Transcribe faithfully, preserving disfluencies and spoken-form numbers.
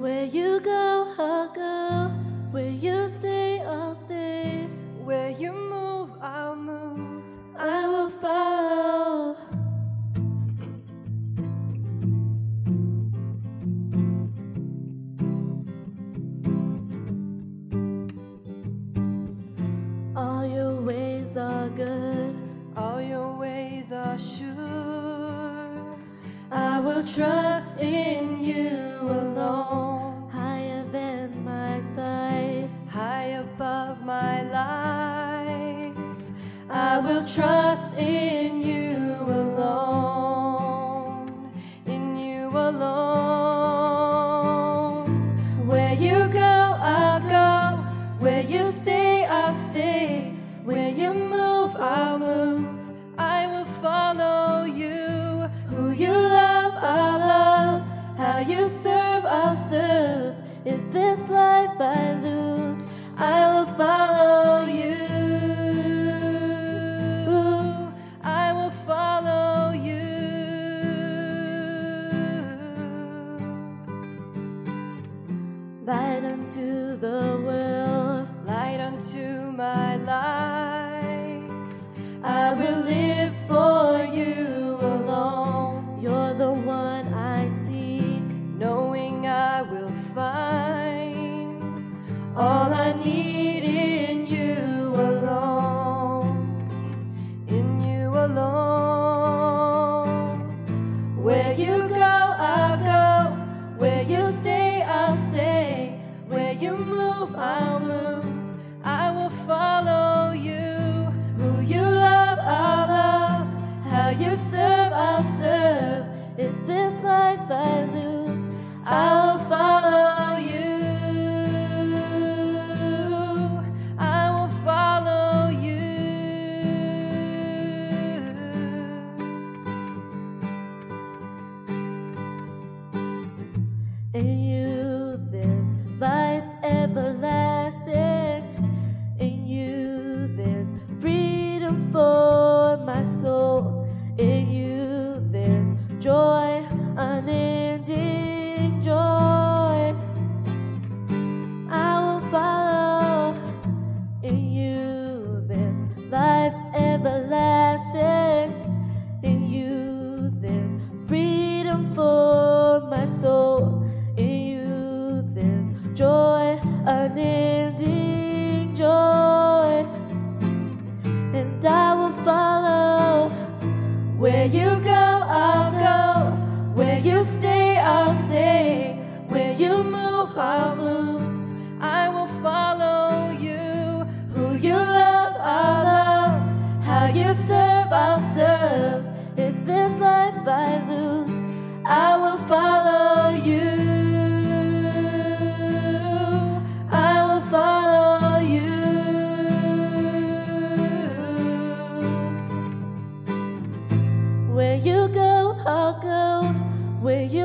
Where you go, I'll go. Where you stay, I'll stay. Where you move, I'll move. I will follow. All your ways are good. All your ways are sure. I will trust in you alone. Higher than my sight, high above my life. I will trust in you alone. In you alone. Where you go, I'll go. Where you stay, I'll stay. Where you move, I'll move. I will follow you. Who you love, I'll love. How you serve, I'll serve. If this life I lose, I will follow you. I will follow you. Light unto the world, light unto my life. I will live for you alone. You're the one I seek, knowing I will find all I need in you alone. In you alone. Where you go, I'll go. Where you stay, I'll stay. Where you move, I'll move. I will follow you. Who you love, I'll love. How you serve, I'll serve. If this life I lose, I will follow you. I will follow you. In you there's life everlasting. In you there's freedom for my soul. In you there's joy, unending joy. I will follow. In you there's life everlasting. In you there's freedom for my soul. In you there's joy, unending joy. And I will follow. Where you go, I'll go. Where you stay, I'll stay. Where you move, I'll move. I will follow you. Who you love, I'll love. How you serve, I'll serve. If this life I lose, I will follow you. I will follow you. Where you go, I'll go. Where you